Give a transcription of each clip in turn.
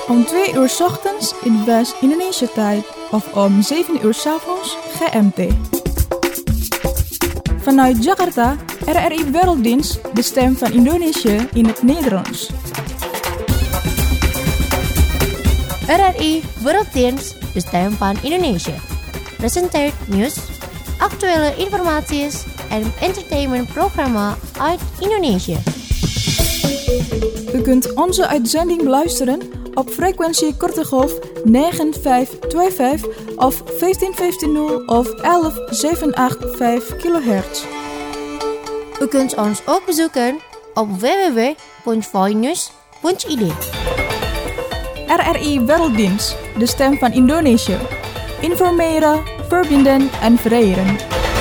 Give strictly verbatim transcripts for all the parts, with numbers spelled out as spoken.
om twee uur 's ochtends in West-Indonesië-tijd of om zeven uur 's avonds G M T. Vanuit Jakarta, R R I Werelddienst, de stem van Indonesië in het Nederlands. R R I Werelddienst, de stem van Indonesië, presenteert nieuws, actuele informatie en entertainmentprogramma uit Indonesië. U kunt onze uitzending beluisteren op frequentie korte golf negen vijf twee vijf of vijftien vijftien of elf zeven acht vijf kilohertz. U kunt ons ook bezoeken op w w w punt voinews punt i d. R R I Werelddienst, de stem van Indonesië. Informeren, verbinden en vereren.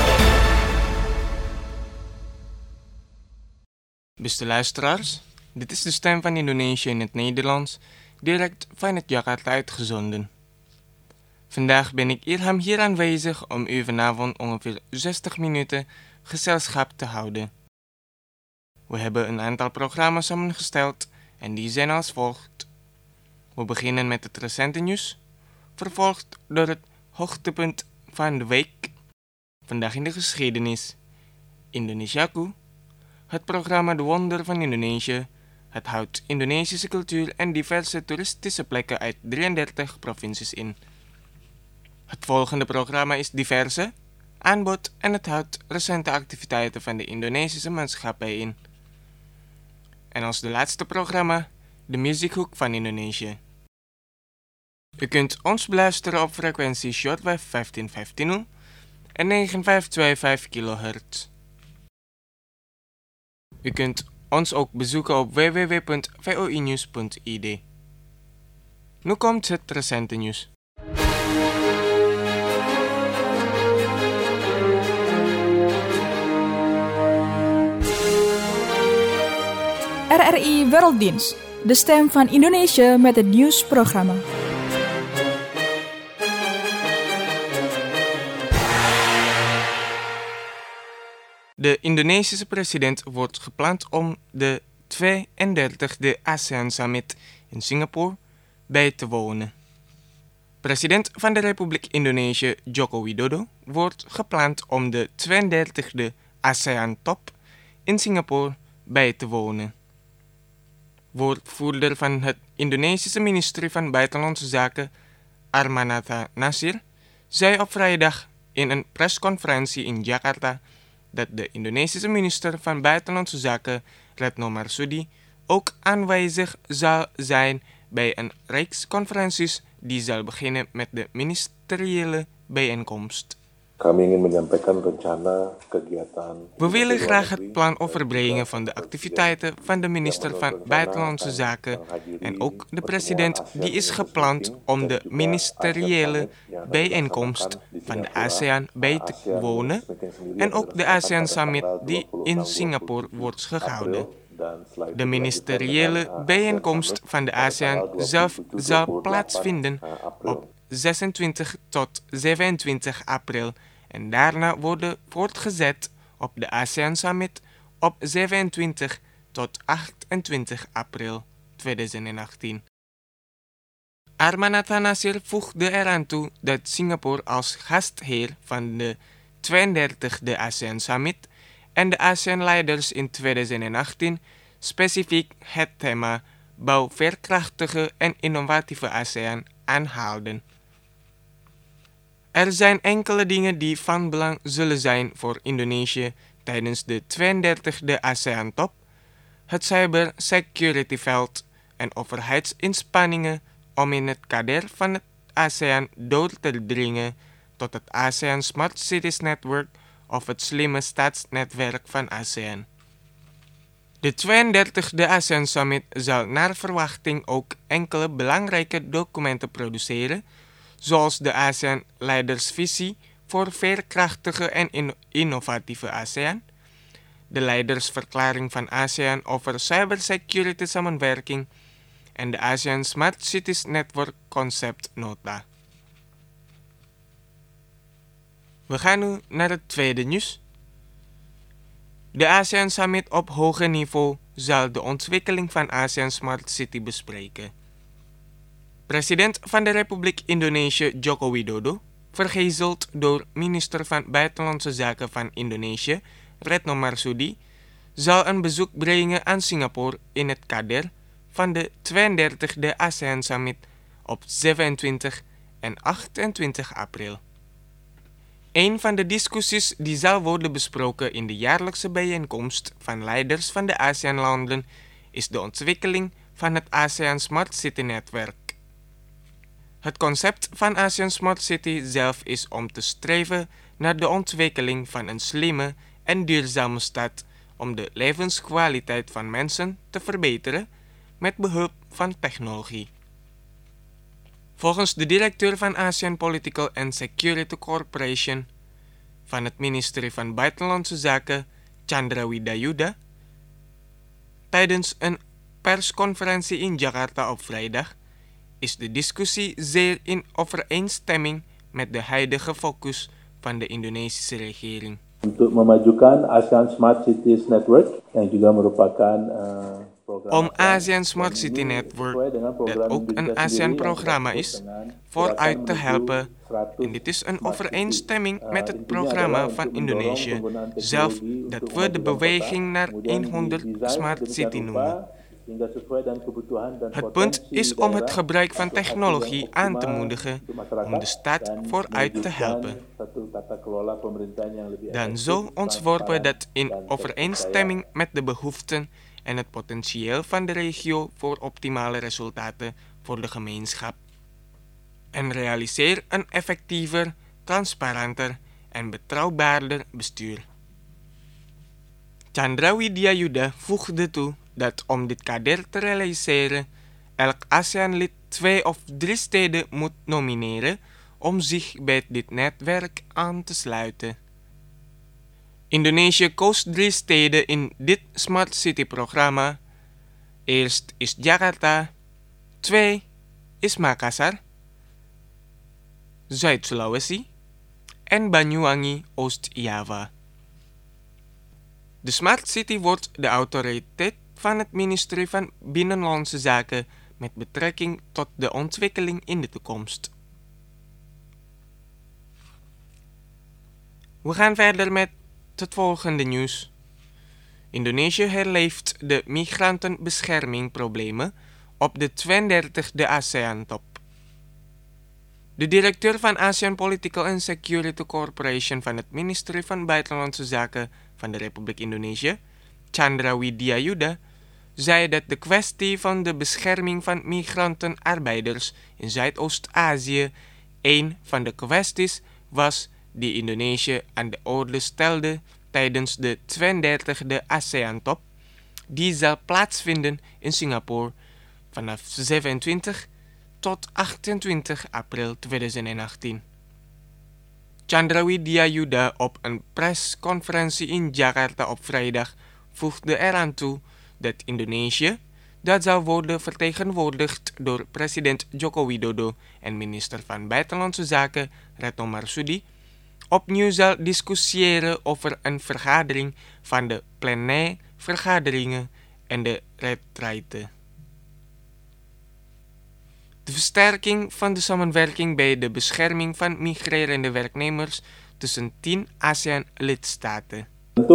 Beste luisteraars, dit is de stem van Indonesië in het Nederlands, direct vanuit Jakarta uitgezonden. Vandaag ben ik Ilham hier aanwezig om u vanavond ongeveer zestig minuten gezelschap te houden. We hebben een aantal programma's samengesteld en die zijn als volgt. We beginnen met het recente nieuws, vervolgd door het hoogtepunt van de week, vandaag in de geschiedenis, Indonesiaku, het programma De Wonder van Indonesië. Het houdt Indonesische cultuur en diverse toeristische plekken uit drieëndertig provincies in. Het volgende programma is Diverse, aanbod en het houdt recente activiteiten van de Indonesische maatschappij in. En als de laatste programma, de muziekhoek van Indonesië. U kunt ons beluisteren op frequentie shortwave vijftien vijftien en negen vijf twee vijf kilohertz. U kunt ons ook bezoeken op w w w punt voinews punt i d. Nu komt het recente nieuws. R R I Werelddienst, de stem van Indonesië met het nieuwsprogramma. De Indonesische president wordt gepland om de tweeëndertigste ASEAN Summit in Singapore bij te wonen. President van de Republiek Indonesië, Joko Widodo, wordt gepland om de tweeëndertigste ASEAN-top in Singapore bij te wonen. Woordvoerder van het Indonesische ministerie van Buitenlandse Zaken, Armanata Nasir, zei op vrijdag in een persconferentie in Jakarta dat de Indonesische minister van Buitenlandse Zaken, Retno Marsudi, ook aanwezig zal zijn bij een reeks conferenties die zal beginnen met de ministeriële bijeenkomst. Kami ingin menyampaikan rencana kegiatan. We willen graag het plan overbrengen van de activiteiten van de minister van Buitenlandse Zaken en ook de president die is gepland om de ministeriële bijeenkomst van de ASEAN bij te wonen en ook de ASEAN Summit die in Singapore wordt gehouden. De ministeriële bijeenkomst van de ASEAN zelf zal plaatsvinden op zesentwintig tot zevenentwintig april en daarna worden voortgezet op de ASEAN Summit op zevenentwintig tot achtentwintig april tweeduizend achttien. Armanata Nasir voegde eraan toe dat Singapore als gastheer van de tweeëndertigste ASEAN Summit en de ASEAN-leiders in tweeduizend achttien specifiek het thema bouw veerkrachtige en innovatieve ASEAN aanhaalden. Er zijn enkele dingen die van belang zullen zijn voor Indonesië tijdens de tweeëndertigste ASEAN-top, het cybersecurity-veld en overheidsinspanningen om in het kader van het ASEAN door te dringen tot het ASEAN Smart Cities Network of het slimme staatsnetwerk van ASEAN. De tweeëndertigste ASEAN Summit zal naar verwachting ook enkele belangrijke documenten produceren, zoals de ASEAN-leidersvisie voor veerkrachtige en in- innovatieve ASEAN, de leidersverklaring van ASEAN over cybersecurity samenwerking en de ASEAN Smart Cities Network Concept Nota. We gaan nu naar het tweede nieuws. De ASEAN Summit op hoger niveau zal de ontwikkeling van ASEAN Smart City bespreken. President van de Republiek Indonesië Joko Widodo, vergezeld door minister van Buitenlandse Zaken van Indonesië Retno Marsudi, zal een bezoek brengen aan Singapore in het kader van de tweeëndertigste ASEAN Summit op zevenentwintig en achtentwintig april. Een van de discussies die zal worden besproken in de jaarlijkse bijeenkomst van leiders van de ASEAN-landen is de ontwikkeling van het ASEAN Smart City-netwerk. Het concept van ASEAN Smart City zelf is om te streven naar de ontwikkeling van een slimme en duurzame stad om de levenskwaliteit van mensen te verbeteren met behulp van technologie. Volgens de directeur van ASEAN Political and Security Corporation van het ministerie van Buitenlandse Zaken, Chandra Widayuda, tijdens een persconferentie in Jakarta op vrijdag, is de discussie zeer in overeenstemming met de huidige focus van de Indonesische regering. Untuk memajukan ASEAN Smart Cities Network yang juga merupakan uh, Om ASEAN Smart City Network, dat ook een ASEAN-programma is, vooruit te helpen. En dit is een overeenstemming met het programma van Indonesië zelf, dat we de beweging naar honderd Smart City noemen. Het punt is om het gebruik van technologie aan te moedigen om de stad vooruit te helpen. Dan zo ontworpen dat in overeenstemming met de behoeften en het potentieel van de regio voor optimale resultaten voor de gemeenschap. En realiseer een effectiever, transparanter en betrouwbaarder bestuur. Chandra Widayuda voegde toe dat om dit kader te realiseren, elk ASEAN-lid twee of drie steden moet nomineren om zich bij dit netwerk aan te sluiten. Indonesië koos drie steden in dit Smart City-programma. Eerst is Jakarta, twee is Makassar, Zuid-Sulawesi en Banyuwangi, Oost-Java. De Smart City wordt de autoriteit van het ministerie van Binnenlandse Zaken met betrekking tot de ontwikkeling in de toekomst. We gaan verder met het volgende nieuws. Indonesië herleeft de migrantenbeschermingproblemen op de tweeëndertigste ASEAN-top. De directeur van ASEAN Political and Security Corporation van het ministerie van Buitenlandse Zaken van de Republiek Indonesië, Chandra Widayuda, zei dat de kwestie van de bescherming van migrantenarbeiders in Zuidoost-Azië een van de kwesties was die Indonesië aan de orde stelde tijdens de tweeëndertigste ASEAN-top, die zal plaatsvinden in Singapore vanaf zevenentwintig tot achtentwintig april tweeduizend achttien. Chandra Widayuda op een persconferentie in Jakarta op vrijdag voegde eraan toe dat Indonesië, dat zal worden vertegenwoordigd door president Joko Widodo en minister van Buitenlandse Zaken Retno Marsudi, opnieuw zal discussiëren over een vergadering van de plenaire vergaderingen en de retraite. De versterking van de samenwerking bij de bescherming van migrerende werknemers tussen tien ASEAN-lidstaten.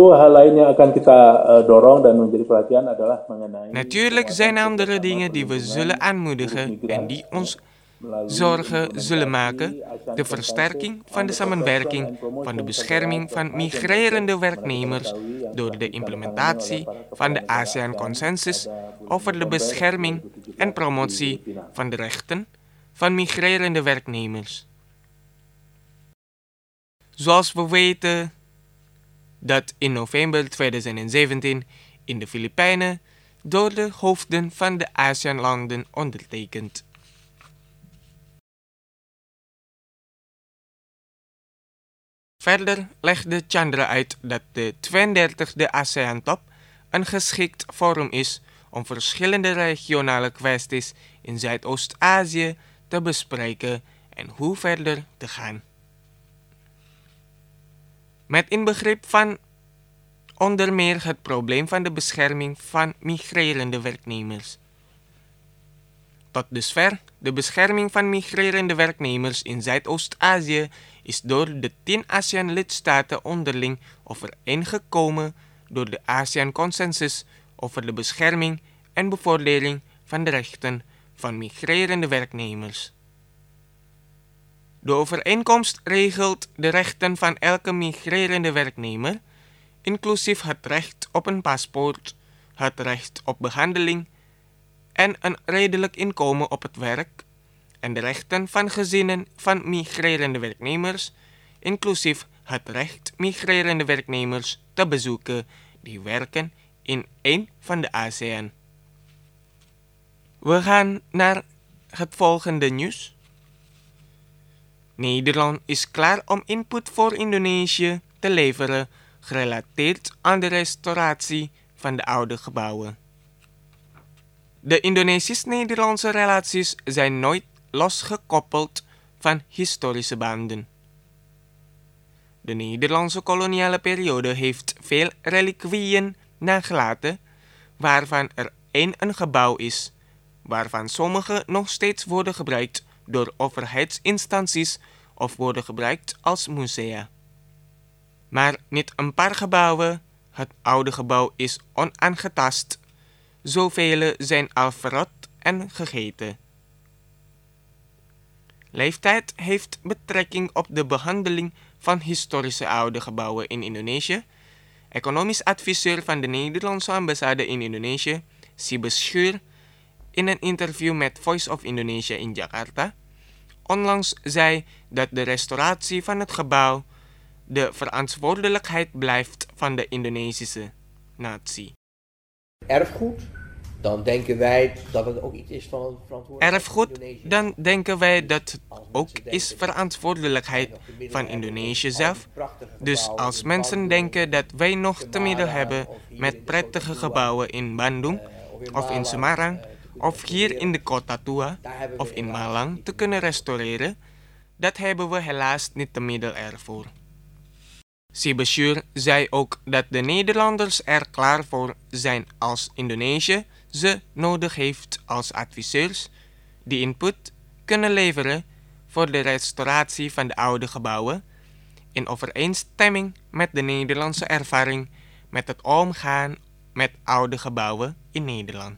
Natuurlijk zijn andere dingen die we zullen aanmoedigen en die ons zorgen zullen maken. De versterking van de samenwerking van de bescherming van migrerende werknemers door de implementatie van de ASEAN-consensus over de bescherming en promotie van de rechten van migrerende werknemers. Zoals we weten dat in november tweeduizend zeventien in de Filipijnen door de hoofden van de ASEAN-landen ondertekend. Verder legde Chandra uit dat de tweeëndertigste ASEAN-top een geschikt forum is om verschillende regionale kwesties in Zuidoost-Azië te bespreken en hoe verder te gaan. Met inbegrip van onder meer het probleem van de bescherming van migrerende werknemers. Tot dusver, de bescherming van migrerende werknemers in Zuidoost-Azië is door de tien ASEAN-lidstaten onderling overeengekomen door de ASEAN-consensus over de bescherming en bevordering van de rechten van migrerende werknemers. De overeenkomst regelt de rechten van elke migrerende werknemer, inclusief het recht op een paspoort, het recht op behandeling en een redelijk inkomen op het werk, en de rechten van gezinnen van migrerende werknemers, inclusief het recht migrerende werknemers te bezoeken die werken in een van de ASEAN. We gaan naar het volgende nieuws. Nederland is klaar om input voor Indonesië te leveren, gerelateerd aan de restauratie van de oude gebouwen. De Indonesisch-Nederlandse relaties zijn nooit losgekoppeld van historische banden. De Nederlandse koloniale periode heeft veel reliquieën nagelaten, waarvan er één een gebouw is, waarvan sommige nog steeds worden gebruikt door overheidsinstanties of worden gebruikt als musea. Maar niet een paar gebouwen, het oude gebouw is onaangetast, zoveel zijn al verrot en gegeten. Leeftijd heeft betrekking op de behandeling van historische oude gebouwen in Indonesië. Economisch adviseur van de Nederlandse ambassade in Indonesië, Siebe Schuur, in een interview met Voice of Indonesia in Jakarta, onlangs zei dat de restauratie van het gebouw de verantwoordelijkheid blijft van de Indonesische natie. Erfgoed, dan denken wij dat het ook iets is van een verantwoordelijkheid. Erfgoed, dan denken wij dat het ook is verantwoordelijkheid van Indonesië zelf. Dus als mensen denken dat wij nog te middel hebben met prettige gebouwen in Bandung of in Semarang of hier in de Kota Tua of in Malang te kunnen restaureren, dat hebben we helaas niet te middel ervoor. Siebe Schuur zei ook dat de Nederlanders er klaar voor zijn als Indonesië ze nodig heeft als adviseurs die input kunnen leveren voor de restauratie van de oude gebouwen in overeenstemming met de Nederlandse ervaring met het omgaan met oude gebouwen in Nederland.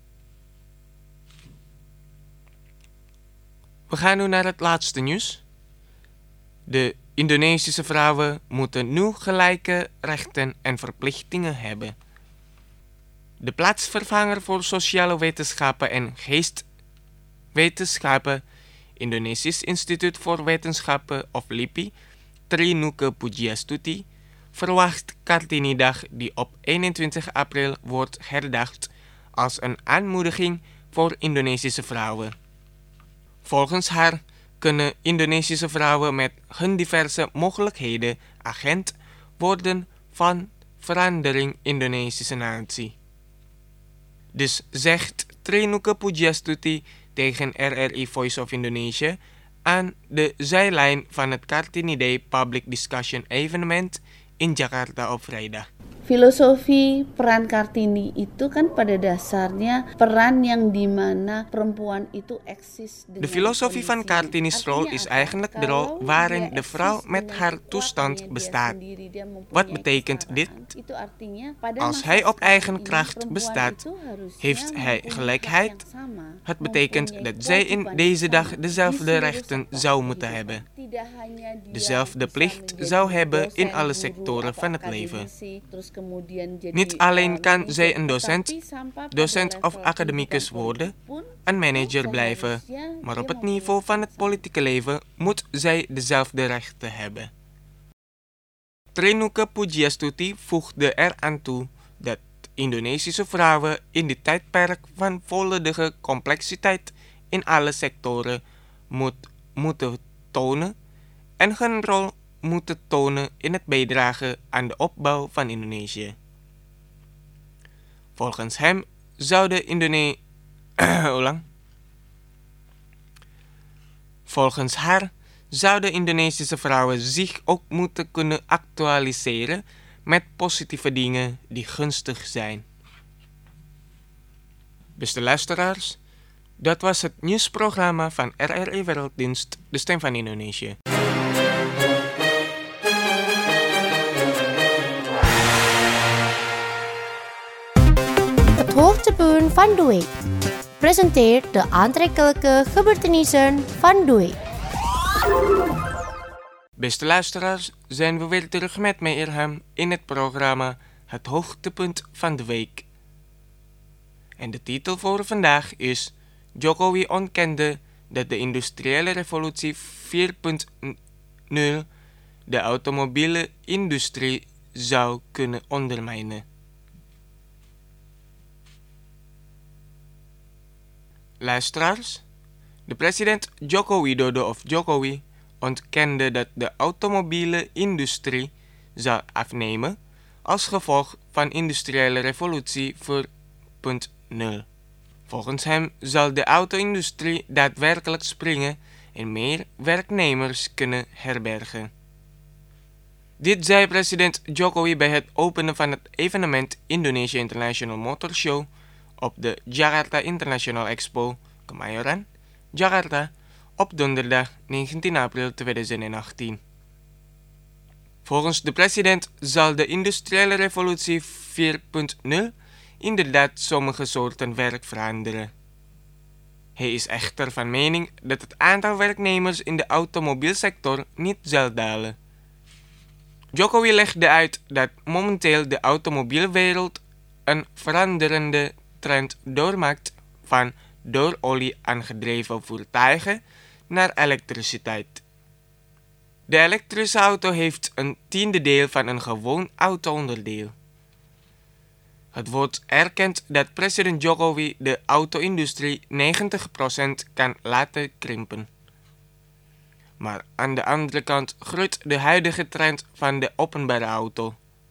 We gaan nu naar het laatste nieuws. De Indonesische vrouwen moeten nu gelijke rechten en verplichtingen hebben. De plaatsvervanger voor sociale wetenschappen en geestwetenschappen, Indonesisch Instituut voor Wetenschappen of L I P I, Trinuke Pujiastuti, verwacht Kartinidag die op eenentwintig april wordt herdacht als een aanmoediging voor Indonesische vrouwen. Volgens haar kunnen Indonesische vrouwen met hun diverse mogelijkheden agent worden van verandering Indonesische natie. Dus zegt Trinuke Pujiastuti tegen R R I Voice of Indonesia aan de zijlijn van het Kartini Day Public Discussion Evenement in Jakarta op vrijdag. Filosofi peran Kartini itu kan pada dasarnya peran yang dimana perempuan itu eksis. De filosofie van Kartini's rol is eigenlijk de rol waarin de vrouw met haar toestand bestaat. Wat betekent dit? Als hij op eigen kracht bestaat, heeft hij gelijkheid. Het betekent dat zij in deze dag dezelfde rechten zou moeten hebben. Dezelfde plicht zou hebben in alle sectoren van het leven. Niet alleen kan zij een docent, docent of academicus worden, een manager blijven, maar op het niveau van het politieke leven moet zij dezelfde rechten hebben. Trinuke Pujiastuti voegde eraan toe dat Indonesische vrouwen in dit tijdperk van volledige complexiteit in alle sectoren moet, moeten tonen en hun rol moeten tonen in het bijdragen aan de opbouw van Indonesië. Volgens hem zouden Indone- Ulang. Volgens haar zouden Indonesische vrouwen zich ook moeten kunnen actualiseren met positieve dingen die gunstig zijn. Beste luisteraars, Dat was het nieuwsprogramma van R R I Werelddienst, de Stem van Indonesië. Het hoogtepunt van de week presenteert de aantrekkelijke gebeurtenissen van de week. Beste luisteraars, zijn we weer terug met mij Irham in het programma Het hoogtepunt van de week. En de titel voor vandaag is Jokowi ontkende dat de industriële revolutie vier punt nul de automobiele industrie zou kunnen ondermijnen. Luisteraars, de president Joko Widodo of Jokowi ontkende dat de automobiele industrie zal afnemen als gevolg van industriële revolutie vier punt nul. Volgens hem zal de auto-industrie daadwerkelijk springen en meer werknemers kunnen herbergen. Dit zei president Jokowi bij het openen van het evenement Indonesia International Motor Show op de Jakarta International Expo, Kemayoran, Jakarta, op donderdag negentien april tweeduizend achttien. Volgens de president zal de industriële revolutie vier punt nul inderdaad sommige soorten werk veranderen. Hij is echter van mening dat het aantal werknemers in de automobielsector niet zal dalen. Jokowi legde uit dat momenteel de automobielwereld een veranderende trend doormaakt van door olie aangedreven voertuigen naar elektriciteit. De elektrische auto heeft een tiende deel van een gewoon auto-onderdeel. Het wordt erkend dat president Jokowi de auto-industrie negentig procent kan laten krimpen. Maar aan de andere kant groeit de huidige trend van de openbare auto.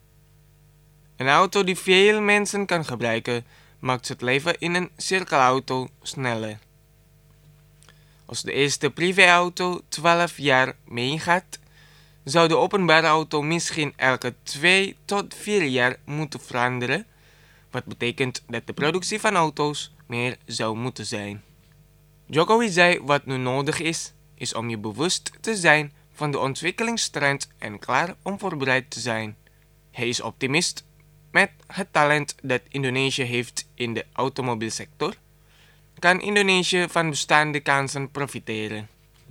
Een auto die veel mensen kan gebruiken, maakt het leven in een cirkelauto sneller. Als de eerste privéauto twaalf jaar meegaat, zou de openbare auto misschien elke twee tot vier jaar moeten veranderen, wat betekent dat de productie van auto's meer zou moeten zijn. Jokowi zei wat nu nodig is, is om je bewust te zijn van de ontwikkelingstrend en klaar om voorbereid te zijn. Hij is optimist met het talent dat Indonesië heeft in de automobielsector, kan Indonesië van bestaande kansen profiteren.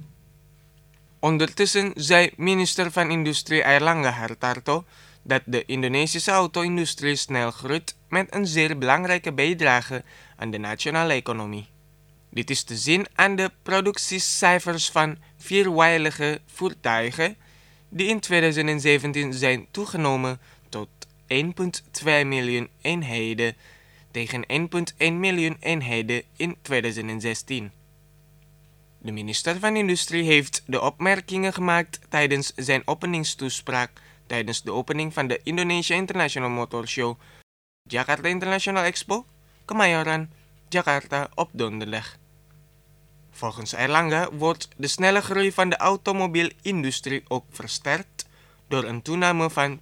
Ondertussen zei minister van Industrie Airlangga Hartarto dat de Indonesische auto-industrie snel groeit met een zeer belangrijke bijdrage aan de nationale economie. Dit is te zien aan de productiecijfers van vierwielige voertuigen die in tweeduizend zeventien zijn toegenomen tot één komma twee miljoen eenheden tegen één komma één miljoen eenheden in tweeduizend zestien. De minister van Industrie heeft de opmerkingen gemaakt tijdens zijn openingstoespraak tijdens de opening van de Indonesia International Motor Show, Jakarta International Expo, Kemayoran, Jakarta op donderdag. Volgens Airlangga wordt de snelle groei van de automobielindustrie ook versterkt door een toename van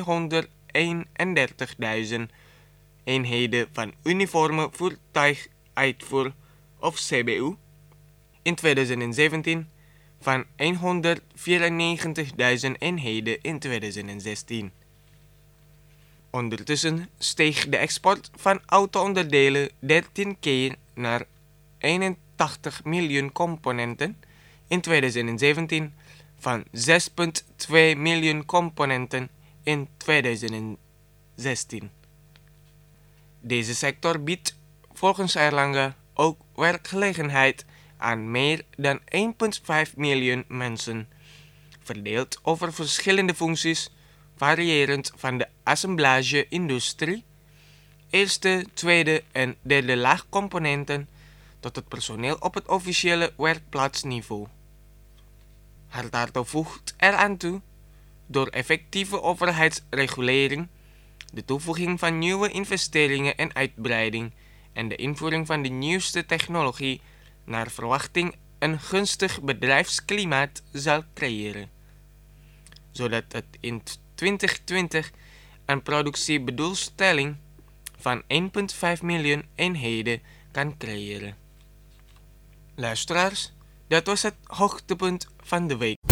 tweehonderdeenendertigduizend eenheden van uniforme voertuiguitvoer of C B U in tweeduizend zeventien van honderdvierennegentigduizend eenheden in tweeduizend zestien. Ondertussen steeg de export van auto-onderdelen dertien keer naar eenentachtig miljoen componenten in tweeduizend zeventien van zes komma twee miljoen componenten in tweeduizend zestien. Deze sector biedt volgens Airlangga ook werkgelegenheid aan meer dan één komma vijf miljoen mensen, verdeeld over verschillende functies, variërend van de assemblage-industrie, eerste, tweede en derde laagcomponenten, tot het personeel op het officiële werkplaatsniveau. Hartarto voegt eraan toe, door effectieve overheidsregulering, de toevoeging van nieuwe investeringen en uitbreiding en de invoering van de nieuwste technologie naar verwachting een gunstig bedrijfsklimaat zal creëren, zodat het in twintig twintig een productiebedoelstelling van één komma vijf miljoen eenheden kan creëren. Luisteraars, dat was het hoogtepunt van de week.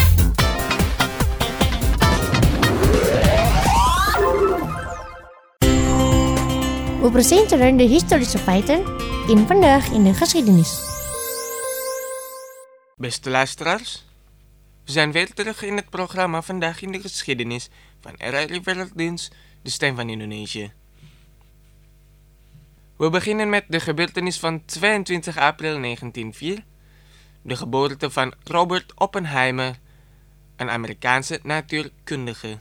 We presenteren de historische feiten in Vandaag in de Geschiedenis. Beste luisteraars, we zijn weer terug in het programma Vandaag in de Geschiedenis van R R I Werelddienst, de stem van Indonesië. We beginnen met de gebeurtenis van tweeëntwintig april negentienhonderdvier, de geboorte van Robert Oppenheimer, een Amerikaanse natuurkundige.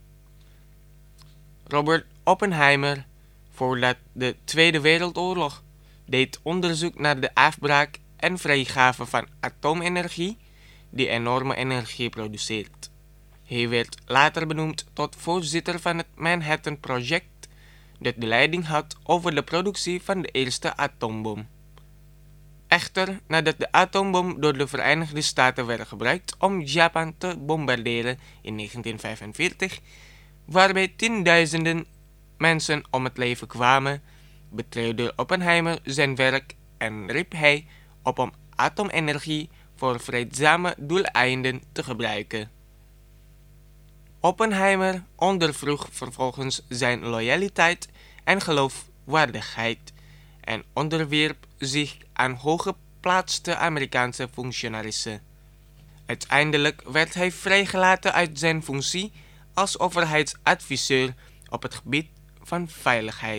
Robert Oppenheimer, voordat de Tweede Wereldoorlog, deed onderzoek naar de afbraak en vrijgave van atoomenergie, die enorme energie produceert. Hij werd later benoemd tot voorzitter van het Manhattan Project, dat de leiding had over de productie van de eerste atoombom. Echter, nadat de atoombom door de Verenigde Staten werd gebruikt om Japan te bombarderen in negentien vijfenveertig, waarbij tienduizenden mensen om het leven kwamen, betreurde Oppenheimer zijn werk en riep hij op om atoomenergie voor vreedzame doeleinden te gebruiken. Oppenheimer ondervroeg vervolgens zijn loyaliteit en geloofwaardigheid en onderwierp zich aan hooggeplaatste Amerikaanse functionarissen. Uiteindelijk werd hij vrijgelaten uit zijn functie als overheidsadviseur op het gebied van veiligheid.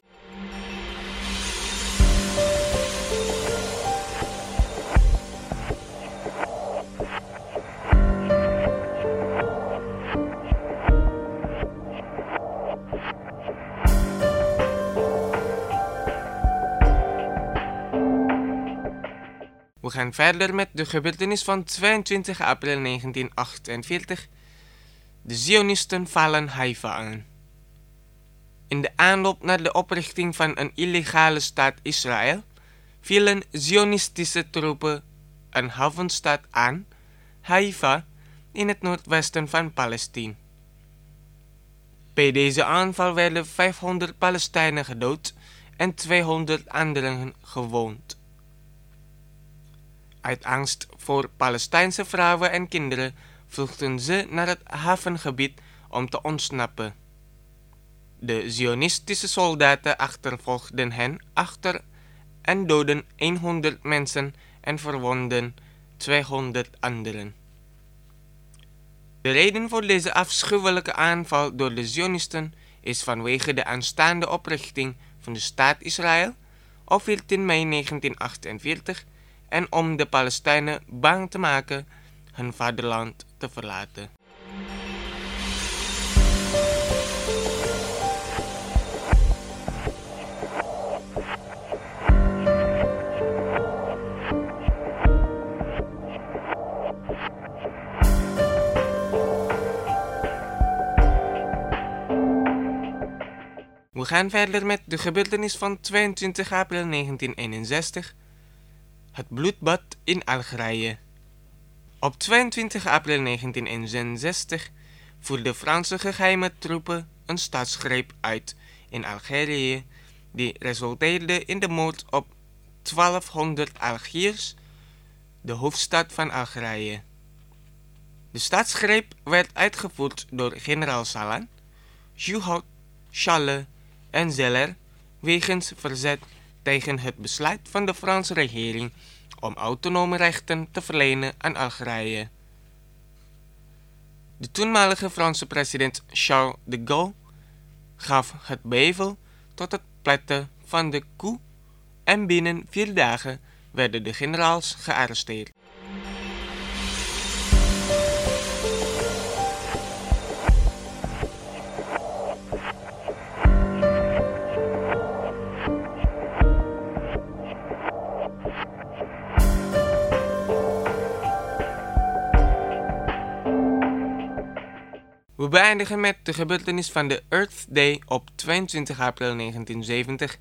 We gaan verder met de gebeurtenis van tweeëntwintig april negentienhonderdachtenveertig. De Zionisten vallen Haifa aan. In de aanloop naar de oprichting van een illegale staat Israël vielen Zionistische troepen een havenstad aan, Haifa, in het noordwesten van Palestina. Bij deze aanval werden vijfhonderd Palestijnen gedood en tweehonderd anderen gewond. Uit angst voor Palestijnse vrouwen en kinderen vluchtten ze naar het havengebied om te ontsnappen. De Zionistische soldaten achtervolgden hen achter en doodden honderd mensen en verwonden tweehonderd anderen. De reden voor deze afschuwelijke aanval door de Zionisten is vanwege de aanstaande oprichting van de staat Israël op veertien mei negentienhonderdachtenveertig en om de Palestijnen bang te maken hun vaderland te verlaten. We gaan verder met de gebeurtenis van tweeëntwintig april negentienhonderdeenenzestig, het bloedbad in Algerije. Op tweeëntwintig april negentienhonderdeenenzestig voerden Franse geheime troepen een staatsgreep uit in Algerije, die resulteerde in de moord op twaalfhonderd Algiers, de hoofdstad van Algerije. De staatsgreep werd uitgevoerd door generaal Salan, Juhot, Challe en Zeller wegens verzet tegen het besluit van de Franse regering om autonome rechten te verlenen aan Algerije. De toenmalige Franse president Charles de Gaulle gaf het bevel tot het pletten van de coup en binnen vier dagen werden de generaals gearresteerd. We beëindigen met de gebeurtenis van de Earth Day op tweeëntwintig april negentienzeventig.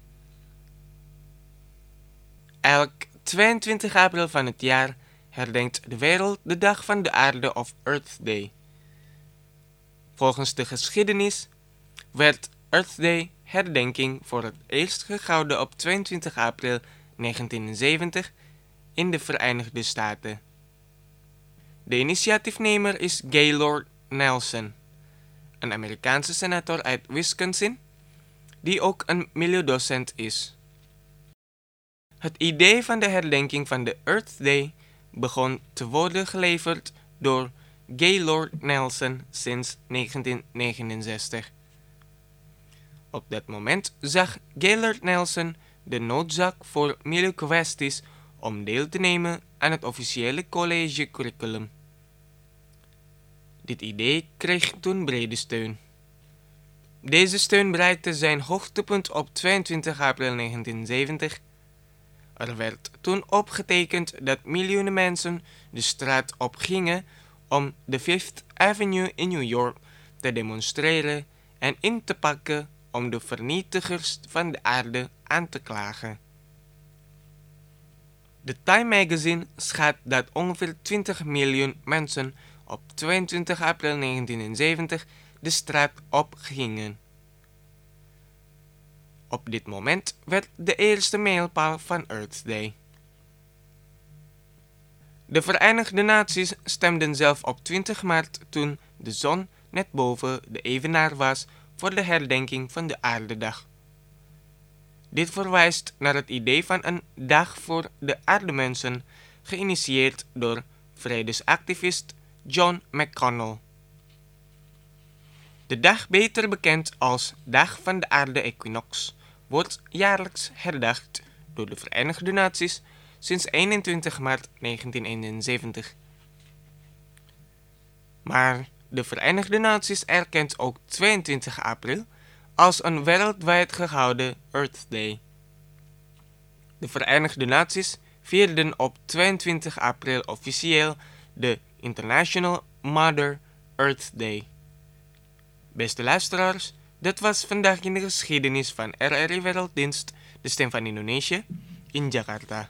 Elk tweeëntwintig april van het jaar herdenkt de wereld de dag van de aarde of Earth Day. Volgens de geschiedenis werd Earth Day herdenking voor het eerst gehouden op tweeëntwintig april negentienzeventig in de Verenigde Staten. De initiatiefnemer is Gaylord Nelson, een Amerikaanse senator uit Wisconsin, die ook een milieudocent is. Het idee van de herdenking van de Earth Day begon te worden geleverd door Gaylord Nelson sinds negentien negenenzestig. Op dat moment zag Gaylord Nelson de noodzaak voor milieukwesties om deel te nemen aan het officiële collegecurriculum. Dit idee kreeg toen brede steun. Deze steun bereikte zijn hoogtepunt op tweeëntwintig april negentien zeventig. Er werd toen opgetekend dat miljoenen mensen de straat op gingen om de Fifth Avenue in New York te demonstreren en in te pakken om de vernietigers van de aarde aan te klagen. De Time Magazine schat dat ongeveer twintig miljoen mensen op tweeëntwintig april negentien zeventig de straat op gingen. Op dit moment werd de eerste mijlpaal van Earth Day. De Verenigde Naties stemden zelf op twintig maart toen de zon net boven de evenaar was voor de herdenking van de Aardedag. Dit verwijst naar het idee van een dag voor de aardemensen, geïnitieerd door vredesactivist John McConnell. De dag, beter bekend als Dag van de Aarde-equinox, wordt jaarlijks herdacht door de Verenigde Naties sinds eenentwintig maart negentien eenenzeventig. Maar de Verenigde Naties erkent ook tweeëntwintig april als een wereldwijd gehouden Earth Day. De Verenigde Naties vierden op tweeëntwintig april officieel de International Mother Earth Day. Beste luisteraars, dit was vandaag in de geschiedenis van R R I Werelddienst, de stem van Indonesië, in Jakarta.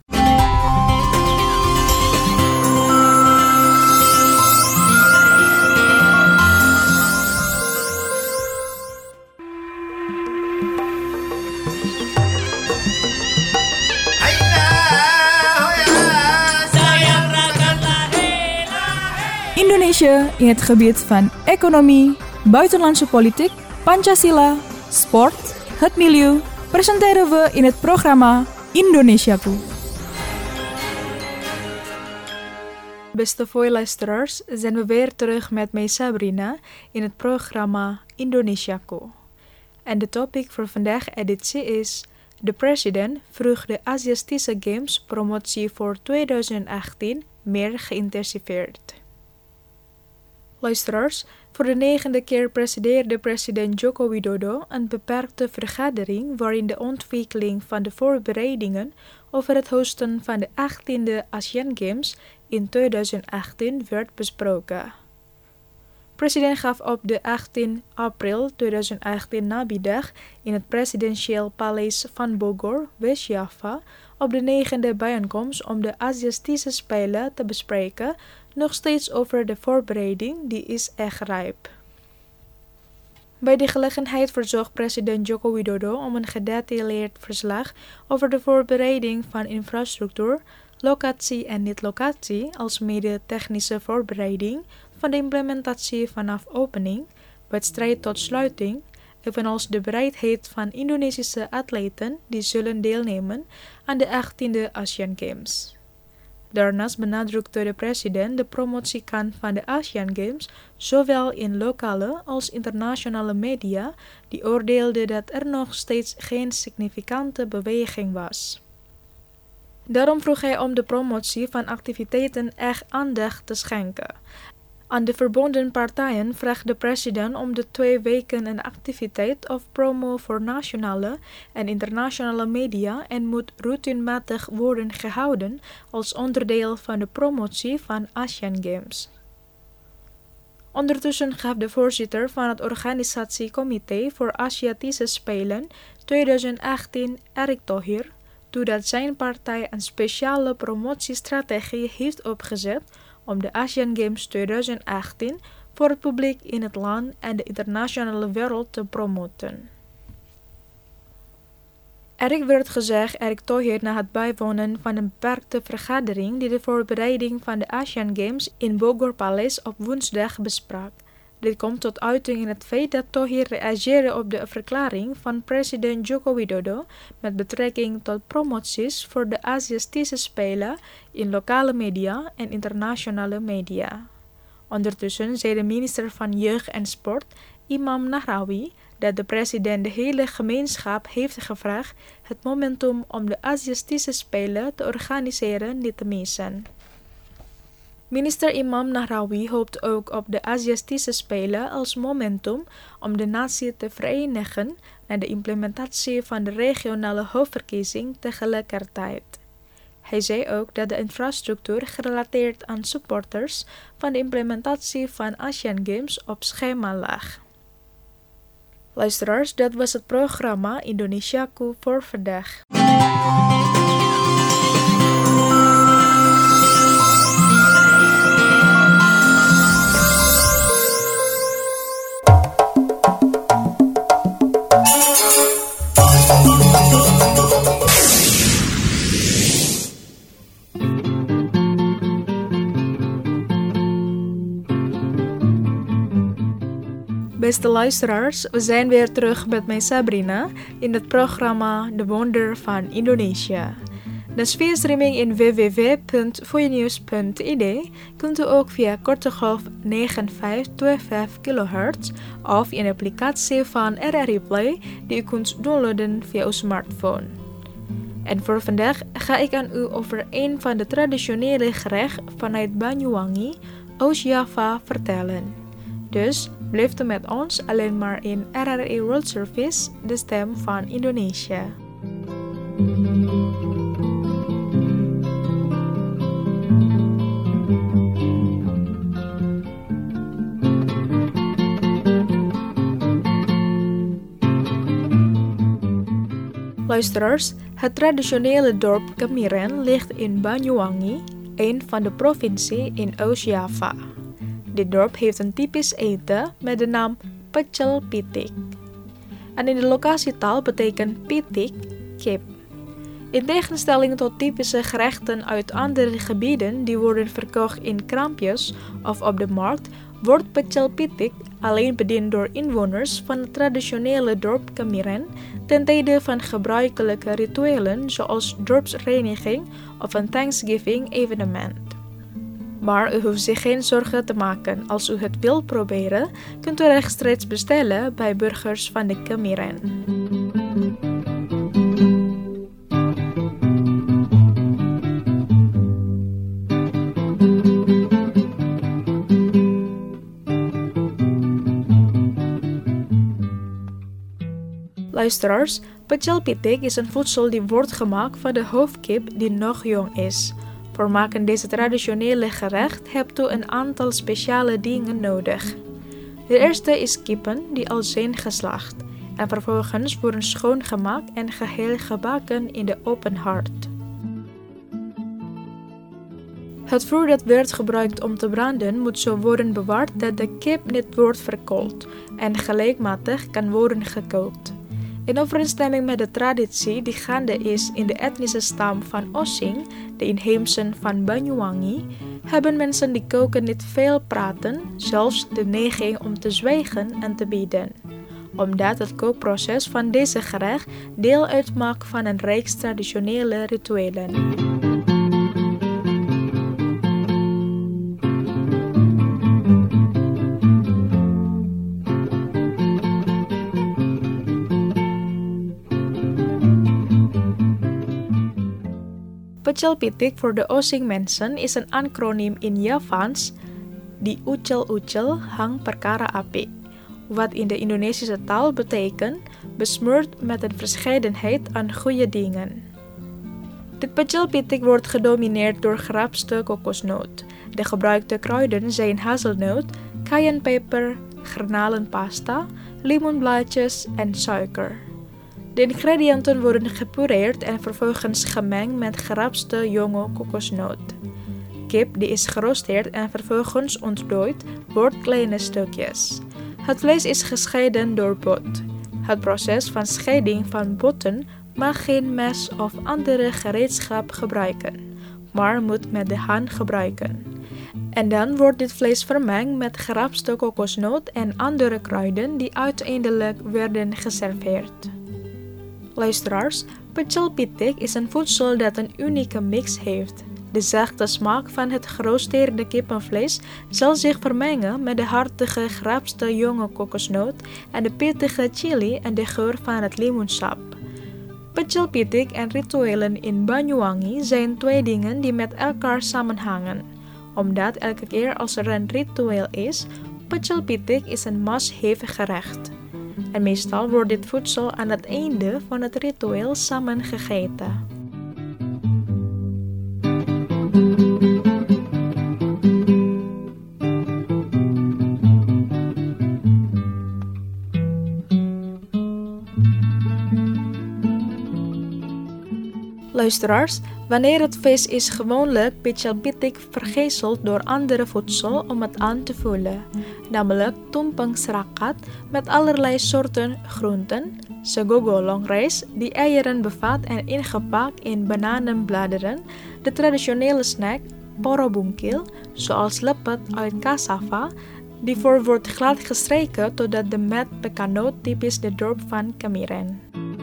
Indonesië in het gebied van economie, buitenlandse politiek, Pancasila, sport, het milieu, presenteren we in het programma Indonesiaku. Beste voorluisteraars, zijn we weer terug met mij Sabrina in het programma Indonesiaku. En de topic voor vandaag editie is: de president vroeg de Aziatische Games promotie voor tweeduizend achttien meer geïntensiveerd. Luisteraars, voor de negende keer presideerde president Joko Widodo een beperkte vergadering waarin de ontwikkeling van de voorbereidingen over het hosten van de achttiende Asian Games in tweeduizend achttien werd besproken. President gaf op de achttien april tweeduizend achttien namiddag in het presidentieel paleis van Bogor, West-Java, op de negende bijeenkomst om de Aziatische Spelen te bespreken, nog steeds over de voorbereiding, die is echt rijp. Bij die gelegenheid verzocht president Joko Widodo om een gedetailleerd verslag over de voorbereiding van infrastructuur, locatie en niet-locatie, alsmede technische voorbereiding van de implementatie vanaf opening, wedstrijd tot sluiting, evenals de bereidheid van Indonesische atleten die zullen deelnemen aan de achttiende Asian Games. Daarnaast benadrukte de president de promotiekant van de Asian Games, zowel in lokale als internationale media, die oordeelden dat er nog steeds geen significante beweging was. Daarom vroeg hij om de promotie van activiteiten echt aandacht te schenken. Aan de verbonden partijen vraagt de president om de twee weken een activiteit of promo voor nationale en internationale media en moet routinematig worden gehouden als onderdeel van de promotie van Asian Games. Ondertussen gaf de voorzitter van het organisatiecomité voor Aziatische Spelen tweeduizend achttien, Erick Thohir, toe dat zijn partij een speciale promotiestrategie heeft opgezet om de Asian Games tweeduizend achttien voor het publiek in het land en de internationale wereld te promoten. Erik werd gezegd Erick Thohir na het bijwonen van een beperkte vergadering die de voorbereiding van de Asian Games in Bogor Palace op woensdag besprak. Dit komt tot uiting in het feit dat Thohir reageerde op de verklaring van president Joko Widodo met betrekking tot promoties voor de Aziatische Spelen in lokale media en internationale media. Ondertussen zei de minister van Jeugd en Sport, Imam Nahrawi, dat de president de hele gemeenschap heeft gevraagd het momentum om de Aziatische Spelen te organiseren niet te missen. Minister Imam Nahrawi hoopt ook op de Aziatische Spelen als momentum om de natie te verenigen na de implementatie van de regionale hoofdverkiezing tegelijkertijd. Hij zei ook dat de infrastructuur gerelateerd aan supporters van de implementatie van Asian Games op schema lag. Luisteraars, dat was het programma Indonesiaku voor vandaag. Beste luisteraars, we zijn weer terug met mij Sabrina in het programma De Wonder van Indonesië. Dus via streaming in w w w punt voyanews punt i d kunt u ook via korte golf negen vijf twee vijf kilohertz of in de applicatie van R R I Play die u kunt downloaden via uw smartphone. En voor vandaag ga ik aan u over een van de traditionele gerechten vanuit Banyuwangi, Oost-Java, vertellen. Dus blijft u met ons alleen maar in R R I World Service, de stem van Indonesië. Luisteraars, het traditionele dorp Kemiren ligt in Banyuwangi, een van de provincies in Oost-Java. Dit dorp heeft een typisch eten met de naam pecel pitik. En in de locatietaal betekent pitik kip. In tegenstelling tot typische gerechten uit andere gebieden die worden verkocht in kraampjes of op de markt, wordt pecel pitik alleen bediend door inwoners van het traditionele dorp Kemiren ten tijde van gebruikelijke rituelen zoals dorpsreniging of een Thanksgiving evenement. Maar u hoeft zich geen zorgen te maken. Als u het wilt proberen, kunt u rechtstreeks bestellen bij burgers van de Kemiren. Luisteraars, pecel pitik is een voedsel die wordt gemaakt van de hoofdkip die nog jong is. Voor maken deze traditionele gerecht hebt u een aantal speciale dingen nodig. De eerste is kippen die al zijn geslacht en vervolgens worden schoongemaakt en geheel gebakken in de open haard. Het vuur dat werd gebruikt om te branden moet zo worden bewaard dat de kip niet wordt verkoold en gelijkmatig kan worden gekookt. In overeenstemming met de traditie die gaande is in de etnische stam van Osing, de inheemsen van Banyuwangi, hebben mensen die koken niet veel praten, zelfs de neiging om te zwijgen en te bidden. Omdat het kookproces van deze gerecht deel uitmaakt van een reeks traditionele rituelen. Pecel pitik voor de Osing mensen is een acroniem in Javaans die ucel-ucel hang perkara api, wat in de Indonesische taal betekent besmeurd met een verscheidenheid aan goede dingen. Dit pecel pitik wordt gedomineerd door gerapste kokosnoot. De gebruikte kruiden zijn hazelnoot, cayennepeper, garnalenpasta, limoenblaadjes en suiker. De ingrediënten worden gepureerd en vervolgens gemengd met gerapste jonge kokosnoot. Kip die is geroosteerd en vervolgens ontdooid wordt kleine stukjes. Het vlees is gescheiden door bot. Het proces van scheiding van botten mag geen mes of andere gereedschap gebruiken, maar moet met de hand gebruiken. En dan wordt dit vlees vermengd met gerapste kokosnoot en andere kruiden die uiteindelijk werden geserveerd. Luisteraars, pecel pitik is een voedsel dat een unieke mix heeft. De zachte smaak van het geroosterde kippenvlees zal zich vermengen met de hartige gerapste jonge kokosnoot en de pittige chili en de geur van het limoensap. Pecel pitik en rituelen in Banyuwangi zijn twee dingen die met elkaar samenhangen. Omdat elke keer als er een ritueel is, pecel pitik is een must-have gerecht. En meestal wordt dit voedsel aan het einde van het ritueel samen gegeten. Luisteraars, wanneer het feest is gewoonlijk pecel pitik vergezeld door andere voedsel om het aan te vullen, namelijk tumpeng serakat met allerlei soorten groenten, sego golong rijst die eieren bevat en ingepakt in bananenbladeren, de traditionele snack poro bungkil, zoals lepet uit cassava, die voor wordt glad gestreken totdat de met pekanoot typisch de dorp van Kemiren.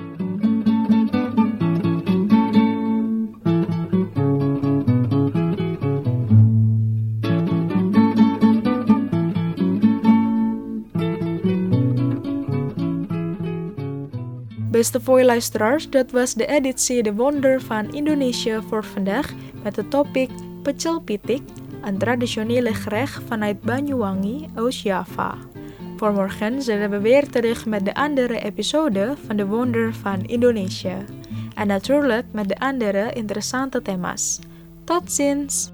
Beste Vooi-luisteraars, dat was de editie De Wonder van Indonesië voor vandaag met het topic pecel pitik, een traditionele gerecht vanuit Banyuwangi, Oost-Java. Voor morgen zullen we weer terug met de andere episode van De Wonder van Indonesië. En natuurlijk met de andere interessante thema's. Tot ziens!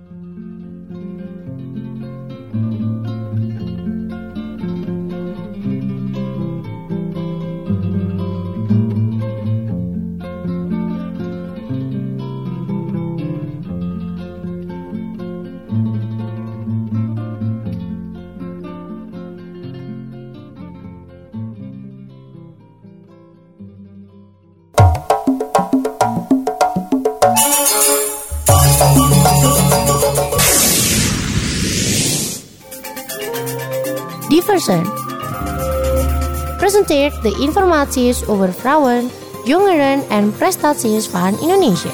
Diversen presenteert de informaties over vrouwen, jongeren en prestaties van Indonesië.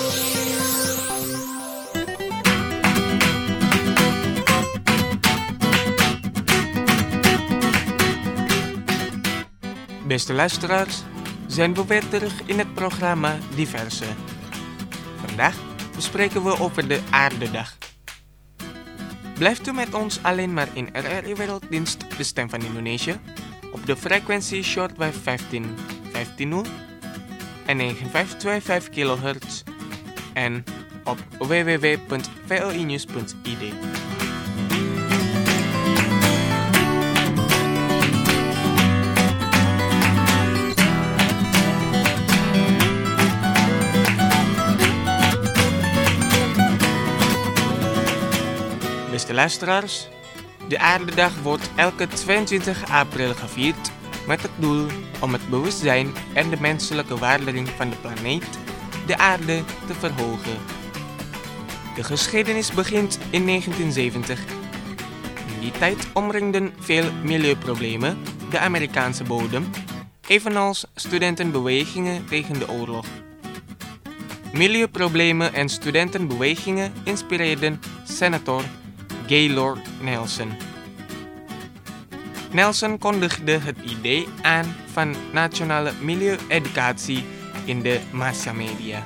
Beste luisteraars, zijn we weer terug in het programma Diversen. Vandaag bespreken we over de Aardedag. Blijft u met ons alleen maar in R R I Werelddienst, de Stem van Indonesië, op de frequentie shortwave vijftien vijftien en negen vijf twee vijf kilohertz en op w w w punt v o i news punt i d. Beste luisteraars, de Aardedag wordt elke tweeëntwintig april gevierd met het doel om het bewustzijn en de menselijke waardering van de planeet, de aarde, te verhogen. De geschiedenis begint in negentien zeventig. In die tijd omringden veel milieuproblemen de Amerikaanse bodem, evenals studentenbewegingen tegen de oorlog. Milieuproblemen en studentenbewegingen inspireerden senator Gaylord Nelson. Nelson kondigde het idee aan van nationale milieueducatie in de massamedia.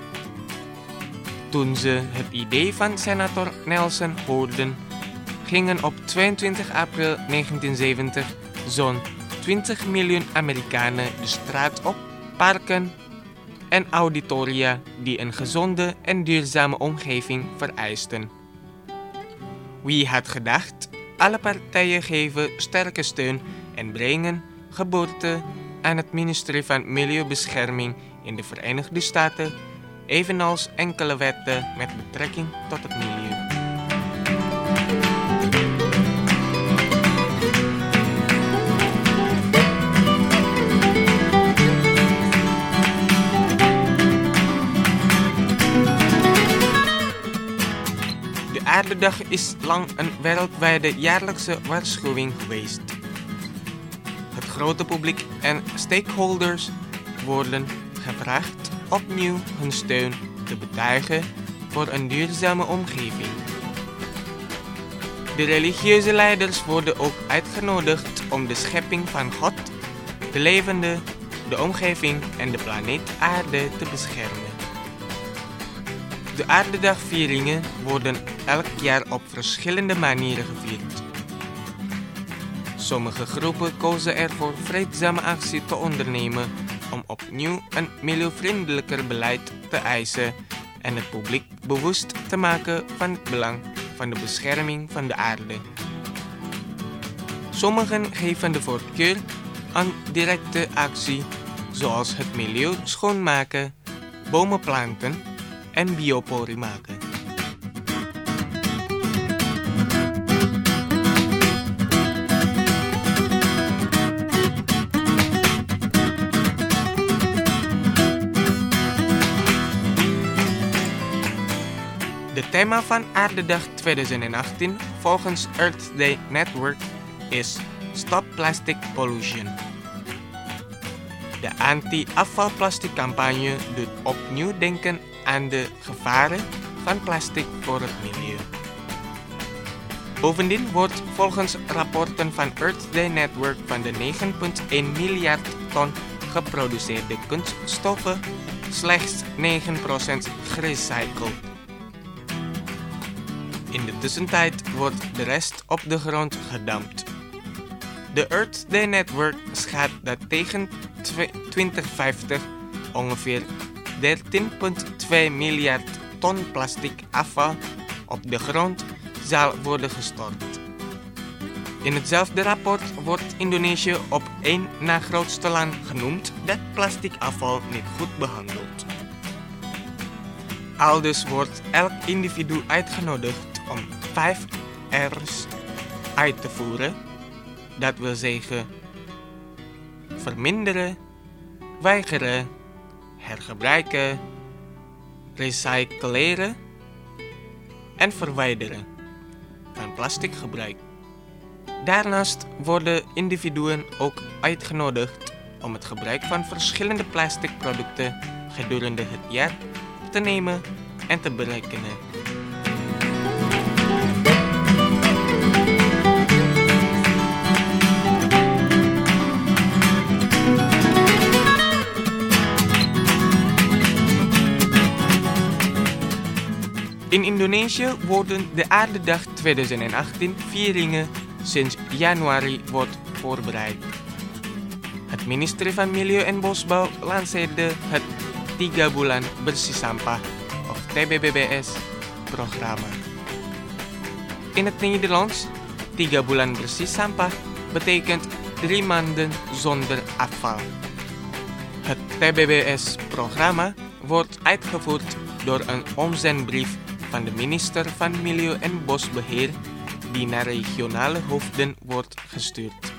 Toen ze het idee van senator Nelson hoorden, gingen op tweeëntwintig april negentien zeventig zo'n twintig miljoen Amerikanen de straat op, parken en auditoria die een gezonde en duurzame omgeving vereisten. Wie had gedacht, alle partijen geven sterke steun en brengen geboorte aan het ministerie van Milieubescherming in de Verenigde Staten, evenals enkele wetten met betrekking tot het milieu. aardedag is lang een wereldwijde jaarlijkse waarschuwing geweest. Het grote publiek en stakeholders worden gevraagd opnieuw hun steun te betuigen voor een duurzame omgeving. De religieuze leiders worden ook uitgenodigd om de schepping van God, de levende, de omgeving en de planeet Aarde te beschermen. De aardedagvieringen worden elk jaar op verschillende manieren gevierd. Sommige groepen kozen ervoor vreedzame actie te ondernemen om opnieuw een milieuvriendelijker beleid te eisen en het publiek bewust te maken van het belang van de bescherming van de aarde. Sommigen geven de voorkeur aan directe actie, zoals het milieu schoonmaken, bomen planten en biopolie maken. Het thema van Aardedag twintig achttien volgens Earth Day Network is Stop Plastic Pollution. De anti-afvalplasticcampagne doet opnieuw denken aan de gevaren van plastic voor het milieu. Bovendien wordt volgens rapporten van Earth Day Network van de negen komma één miljard ton geproduceerde kunststoffen slechts negen procent gerecycled. In de tussentijd wordt de rest op de grond gedampt. De Earth Day Network schat dat tegen twintig vijftig ongeveer dertien komma twee miljard ton plastic afval op de grond zal worden gestort. In hetzelfde rapport wordt Indonesië op één na grootste land genoemd dat plastic afval niet goed behandelt. Aldus wordt elk individu uitgenodigd om vijf R's uit te voeren, dat wil zeggen verminderen, weigeren, hergebruiken, recycleren en verwijderen van plastic gebruik. Daarnaast worden individuen ook uitgenodigd om het gebruik van verschillende plastic producten gedurende het jaar te nemen en te berekenen. In Indonesië worden de Aardedag twintig achttien vieringen sinds januari wordt voorbereid. Het ministerie van Milieu en Bosbouw lanceerde het tiga bulan bersih sampah of T B B B S programma. In het Nederlands, tiga bulan bersih sampah betekent drie maanden zonder afval. Het T B B S programma wordt uitgevoerd door een omzendbrief van de minister van Milieu en Bosbeheer die naar regionale hoofden wordt gestuurd.